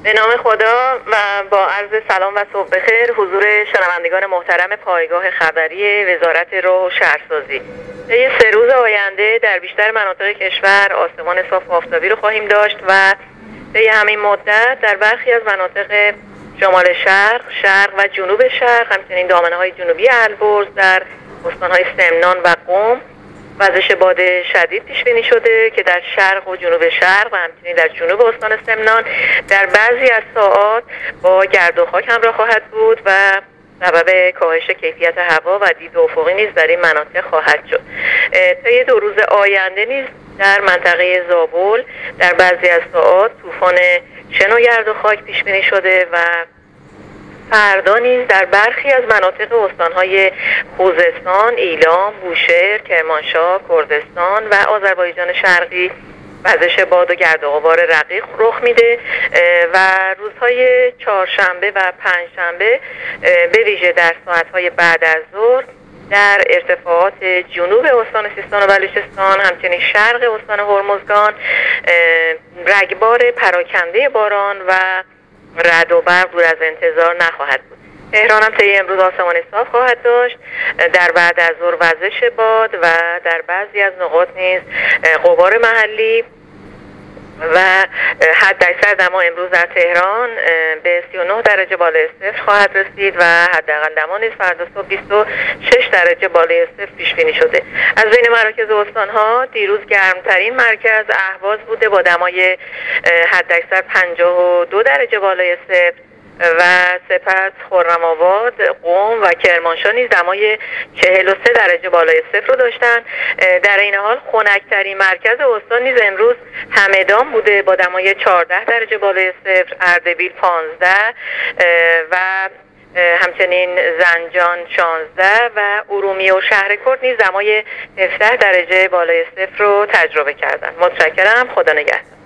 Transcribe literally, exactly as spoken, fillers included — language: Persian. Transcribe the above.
به نام خدا و با عرض سلام و صبح بخیر حضور شنوندگان محترم پایگاه خبری وزارت راه و شهرسازی. طی سه روز آینده در بیشتر مناطق کشور آسمان صاف و آفتابی رو خواهیم داشت و طی همین مدت در برخی از مناطق شمال شرق، شرق و جنوب شرق، همچنین دامنه‌های جنوبی البرز در استان‌های سمنان و قم وزش باد شدید پیش بینی شده که در شرق و جنوب شرق و همچنین در جنوب استان سمنان در بعضی از ساعات با گرد و خاک همراه خواهد بود و سبب کاهش کیفیت هوا و دید افقی نیز در این مناطق خواهد شد. طی دو روز آینده نیز در منطقه زابل در بعضی از ساعات طوفان شن و گرد و خاک پیش بینی شده و فردا نیز در برخی از مناطق استان‌های خوزستان، ایلام، بوشهر، کرمانشاه، کردستان و آذربایجان شرقی وزش باد و گرد و غبار رقیق رخ میده و روزهای چهارشنبه و پنجشنبه به ویژه در ساعت‌های بعد از ظهر در ارتفاعات جنوب استان سیستان و بلوچستان همچنین شرق استان هرمزگان رگبار پراکنده باران و رعد و برق دور از انتظار نخواهد بود. تهران هم طی امروز آسمان صاف خواهد داشت، در بعد از ظهر وزش باد و در بعضی از نقاط نیز غبار محلی و حد اکثر دما امروز در تهران به سی و نه درجه بالای صفر خواهد رسید و حداقل دما نیز فردا صبح بیست و شش درجه بالای صفر پیش بینی شده. از بین مراکز استان‌ها دیروز گرمترین مرکز اهواز بوده با دمای حد اکثر پنجاه و دو درجه بالای صفر و سپس خرم‌آباد، قم و کرمانشاه نیز دمای چهل و سه درجه بالای صفر رو داشتن. در این حال خنک‌ترین مرکز استان نیز امروز همدان بوده با دمای چهارده درجه بالای صفر، اردبیل پانزده و همچنین زنجان شانزده و ارومیه و شهرکرد نیز دمای هفده درجه بالای صفر رو تجربه کردند. متشکرم. خدا نگهدار.